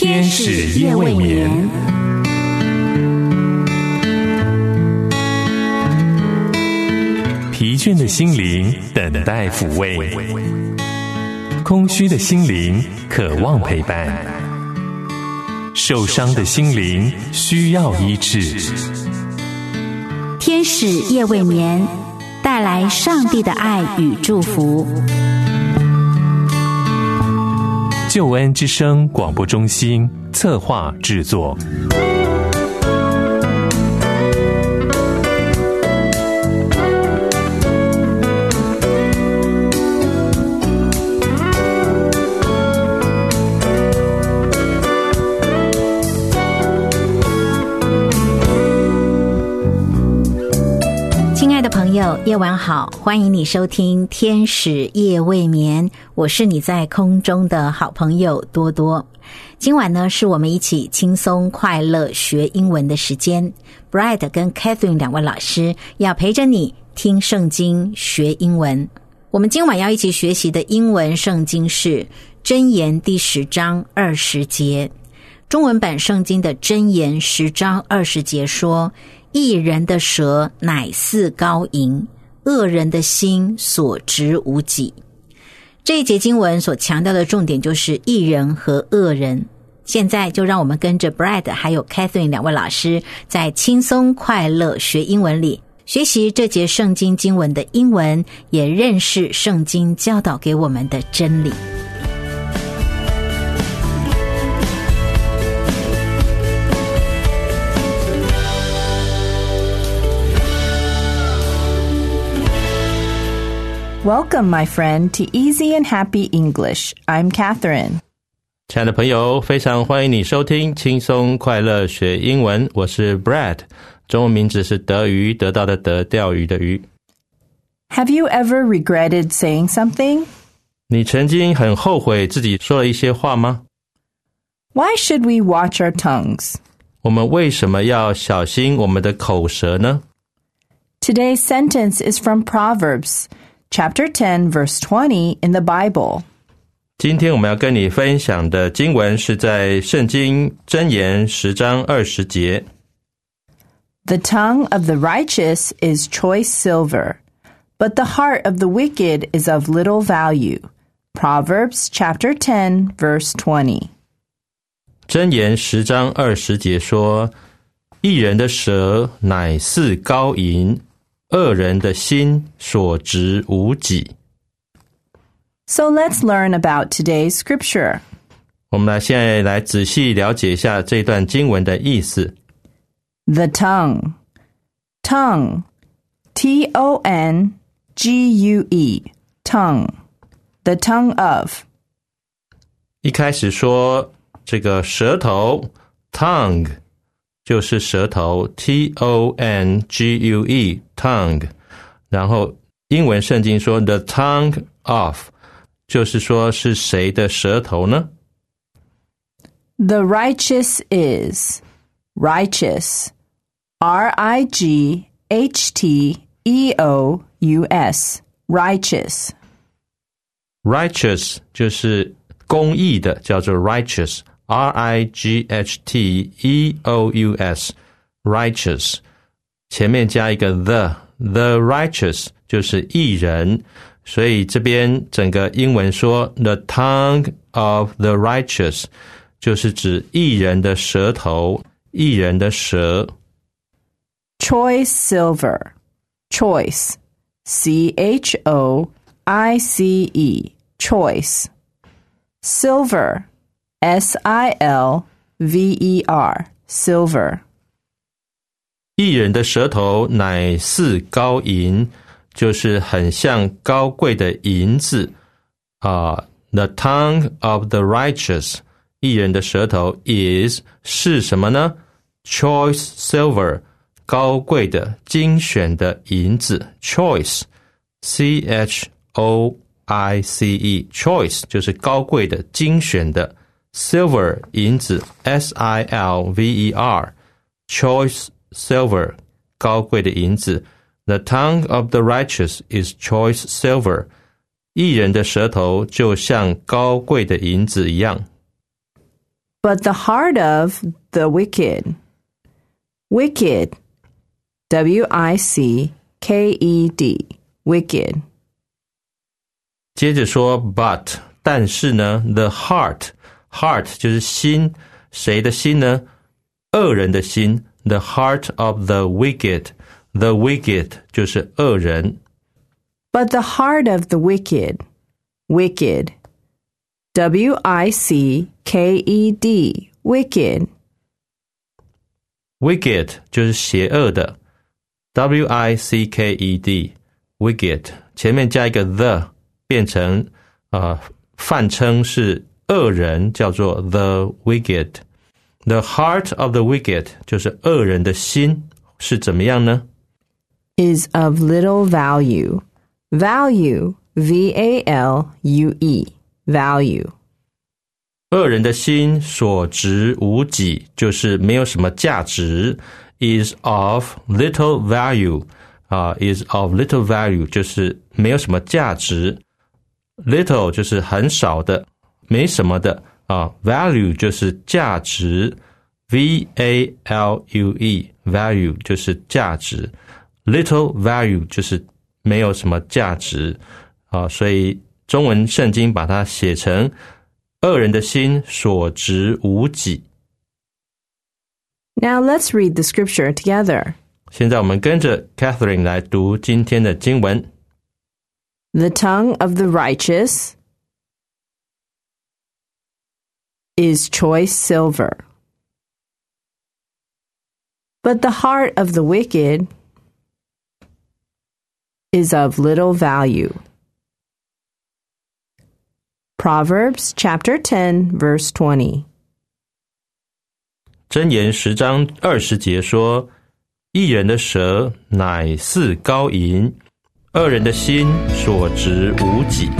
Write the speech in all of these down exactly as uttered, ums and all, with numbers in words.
天使夜未眠。疲倦的心灵等待抚慰，空虚的心灵渴望陪伴，受伤的心灵需要医治。 天使夜未眠，带来上帝的爱与祝福。 救恩之声广播中心策划制作。 朋友，夜晚好，欢迎你收听天使夜未眠，我是你在空中的好朋友多多。今晚呢，是我们一起轻松快乐学英文的时间。Brad 跟 Catherine 两位老师要陪着你听圣经学英文。我们今晚要一起学习的英文圣经是箴言第十章二十节。中文版圣经的箴言十章二十节说，义人的舌乃似高银，恶人的心所值无几。这一节经文所强调的重点就是义人和恶人。现在就让我们跟着 Brad 还有 Catherine 两位老师，在轻松快乐学英文里学习这节圣经经文的英文，也认识圣经教导给我们的真理。 Welcome, my friend, to Easy and Happy English. I'm Catherine. 亲爱的朋友，非常欢迎你收听轻松快乐学英文，我是 Brad， 中文名字是德鱼，得到的得，钓鱼的鱼。 Have you ever regretted saying something? 你曾经很后悔自己说了一些话吗？ Why should we watch our tongues? 我们为什么要小心我们的口舌呢？ Today's sentence is from Proverbs.Chapter ten, verse twenty in the Bible. 今天我们要跟你分享的经文是在圣经箴言十章二十节。 The tongue of the righteous is choice silver, but the heart of the wicked is of little value. Proverbs chapter ten, verse twenty. 箴言十章二十节说，义人的舌乃似高银，恶人的心所值无几。 So let's learn about today's scripture. 我们来现在来仔细了解一下这段经文的意思。 The tongue. Tongue. T O N G U E. Tongue. The tongue of. 一开始说这个舌头 tongue就是舌头 T O N G U E tongue， 然后英文圣经说 the tongue of， 就是说是谁的舌头呢？ The righteous is righteous R I G H T E O U S righteous righteous 就是公义的，叫做 righteous R I G H T E O U S righteous 前面加一个 the the righteous 就是义人，所以这边整个英文说 the tongue of the righteous 就是指义人的舌头，义人的舌。 Choice silver Choice C H O I C E Choice Silver S I L V E R Silver 义人的舌头乃似高银，就是很像高贵的银子啊、uh, The tongue of the righteous 义人的舌头 is 是什么呢？ Choice silver 高贵的精选的银子 Choice C H O I C E Choice 就是高贵的精选的Silver 银子 S I L V E R Choice silver 高贵的银子。 The tongue of the righteous is choice silver 义人的舌头就像高贵的银子一样。 But the heart of the wicked. Wicked. W I C K E D. Wicked. 接着说 but 但是呢 the heart heart 就是心，谁的心呢？恶人的心 the heart of the wicked the wicked 就是恶人。 But the heart of the wicked. Wicked. W I C K E D. Wicked. wicked 就是邪恶的 W I C K E D wicked 前面加一个 the 变成呃泛称是恶人，叫做 the wicked。 The heart of the wicked 就是恶人的心是怎么样呢？ Is of little value. Value. V A L U E. Value. 恶人的心所值无几，就是没有什么价值。 is of little value、uh, is of little value 就是没有什么价值。 little 就是很少的，没什么的、uh, value 就是价值。 V A L U E value 就是价值， little value 就是没有什么价值、uh, 所以中文圣经把它写成恶人的心所值无几。 Now let's read the scripture together. 现在我们跟着 Catherine 来读今天的经文。 The tongue of the righteous is choice silver, but the heart of the wicked is of little value. Proverbs chapter ten, verse twenty. 箴言十章二十节说，义人的舌乃似高银，恶人的心所值无几。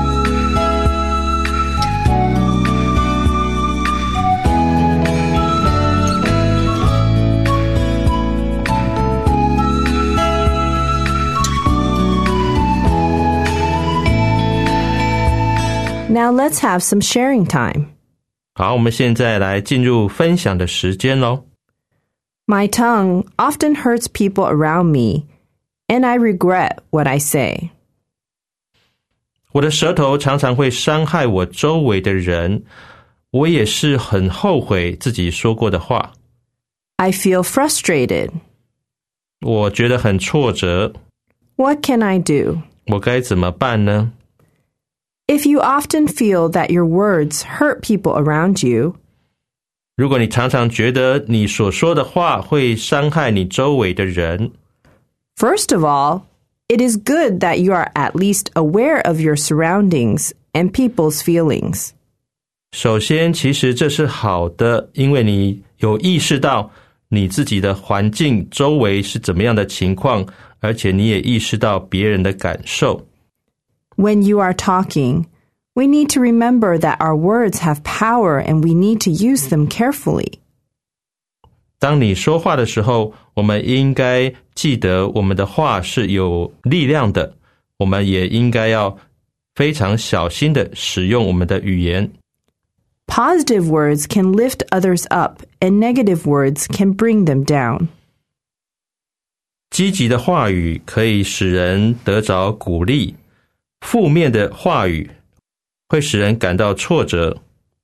Now let's have some sharing time. 好，我们现在来进入分享的时间咯。 My tongue often hurts people around me, and I regret what I say. 我的舌头常常会伤害我周围的人，我也是很后悔自己说过的话。 I feel frustrated. 我觉得很挫折， What can I do? 我该怎么办呢？ If you often feel that your words hurt people around you, 如果你常常觉得你所说的话会伤害你周围的人， first of all, it is good that you are at least aware of your surroundings and people's feelings. 首先其实这是好的，因为你有意识到你自己的环境周围是怎么样的情况，而且你也意识到别人的感受。 When you are talking, we need to remember that our words have power and we need to use them carefully. 当你说话的时候，我们应该记得我们的话是有力量的，我们也应该要非常小心地使用我们的语言。 Positive words can lift others up, and negative words can bring them down. 积极的话语可以使人得着鼓励，负面的话语会使人感到挫折。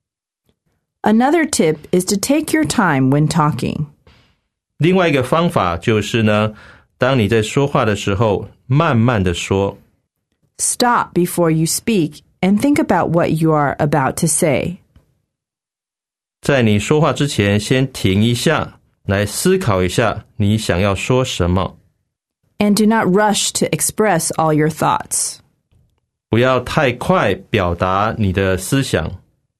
Another tip is to take your time when talking. 另外一个方法就是呢，当你在说话的时候，慢慢的说。 Stop before you speak and think about what you are about to say. 在你说话之前，先停一下，来思考一下你想要说什么。 And do not rush to express all your thoughts. 不要太快表达你的思想。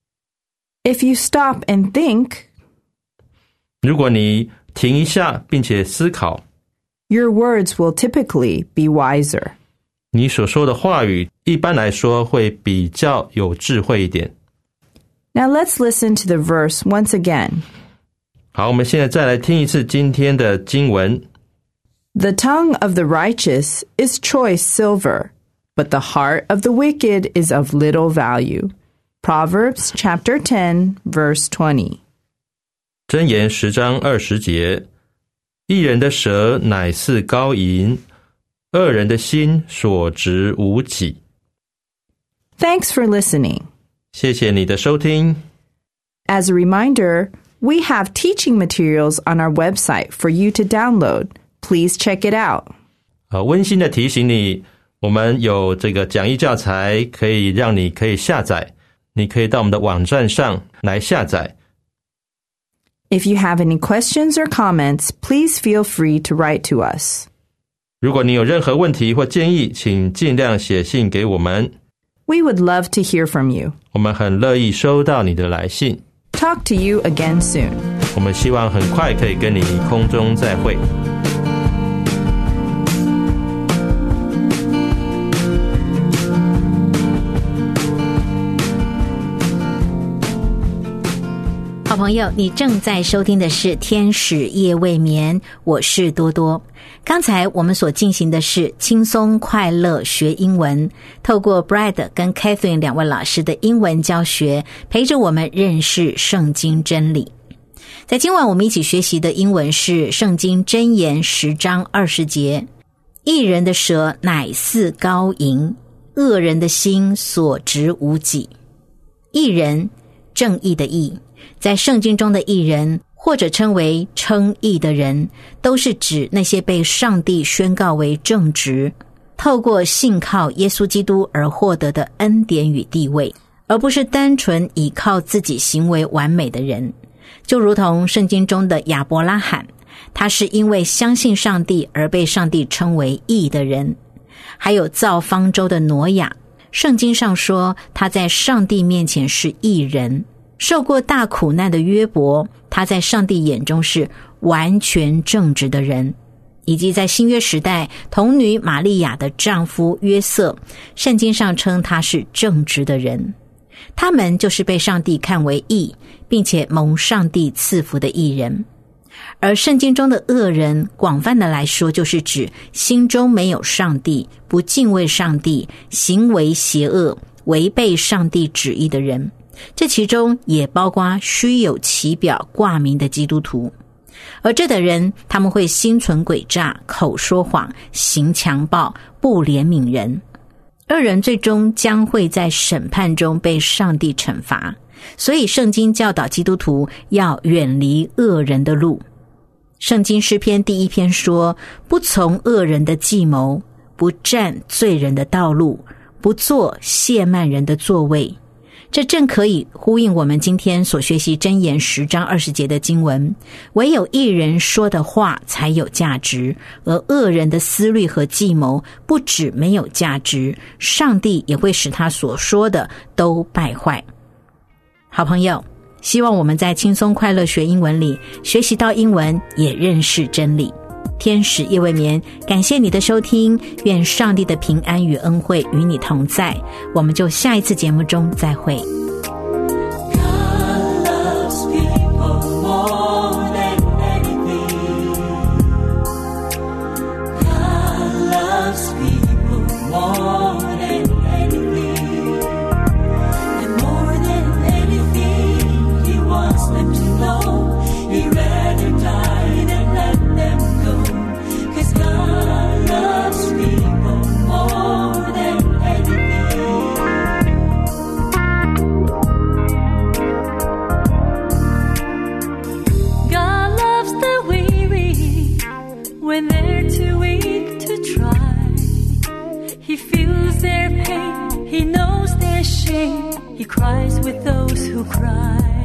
If you stop and think, 如果你停一下并且思考， your words will typically be wiser. 你所说的话语一般来说会比较有智慧一点。 Now let's listen to the verse once again. 好，我们现在再来听一次今天的经文。 The tongue of the righteous is choice silver, but the heart of the wicked is of little value. Proverbs chapter ten, verse twenty. 箴言十章二十节，一人的舌乃似高银，恶人的心所值无几。 Thanks for listening. 谢谢你的收听。 As a reminder, we have teaching materials on our website for you to download. Please check it out. 呃，温馨的提醒你，我们有这个讲义教材可以让你可以下载，你可以到我们的网站上来下载。 If you have any questions or comments, please feel free to write to us. 如果你有任何问题或建议，请尽量写信给我们。 We would love to hear from you. 我们很乐意收到你的来信。 Talk to you again soon. 我们希望很快可以跟你空中再会。 好朋友，你正在收听的是天使夜未眠，我是多多。刚才我们所进行的是轻松快乐学英文，透过 Brad 跟 Catherine 两位老师的英文教学，陪着我们认识圣经真理。在今晚我们一起学习的英文是圣经箴言十章二十节，义人的舌乃似高银，恶人的心所值无几。义人，正义的义，在圣经中的义人或者称为称义的人，都是指那些被上帝宣告为正直，透过信靠耶稣基督而获得的恩典与地位，而不是单纯依靠自己行为完美的人。就如同圣经中的亚伯拉罕，他是因为相信上帝而被上帝称为义的人。还有造方舟的挪亚，圣经上说他在上帝面前是义人。受过大苦难的约伯，他在上帝眼中是完全正直的人。以及在新约时代童女玛利亚的丈夫约瑟，圣经上称他是正直的人。他们就是被上帝看为义，并且蒙上帝赐福的义人。而圣经中的恶人，广泛的来说，就是指心中没有上帝，不敬畏上帝，行为邪恶，违背上帝旨意的人。这其中也包括虚有其表挂名的基督徒。而这的人，他们会心存诡诈，口说谎，行强暴，不怜悯人。恶人最终将会在审判中被上帝惩罚，所以圣经教导基督徒要远离恶人的路。圣经诗篇第一篇说，不从恶人的计谋，不占罪人的道路，不坐亵慢人的座位。这正可以呼应我们今天所学习箴言十章二十节的经文，唯有义人说的话才有价值，而恶人的思虑和计谋不只没有价值，上帝也会使他所说的都败坏。好朋友，希望我们在轻松快乐学英文里学习到英文，也认识真理。天使夜未眠，感谢你的收听，愿上帝的平安与恩惠与你同在，我们就下一次节目中再会。 When they're too weak to try, He feels their pain, He knows their shame, He cries with those who cry.